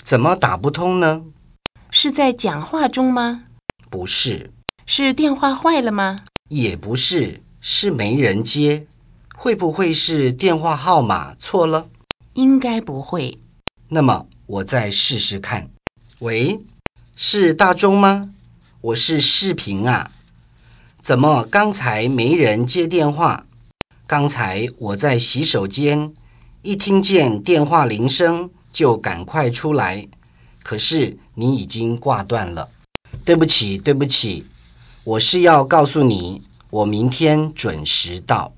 怎么打不通呢？ 是在讲话中吗？ 不是。 是电话坏了吗？ 也不是，是没人接。会不会是电话号码错了？ 应该不会。 那么我再试试看。喂，是大钟吗？我是世平啊。怎么刚才没人接电话？刚才我在洗手间，一听见电话铃声就赶快出来，可是你已经挂断了。对不起，对不起，我是要告诉你，我明天准时到。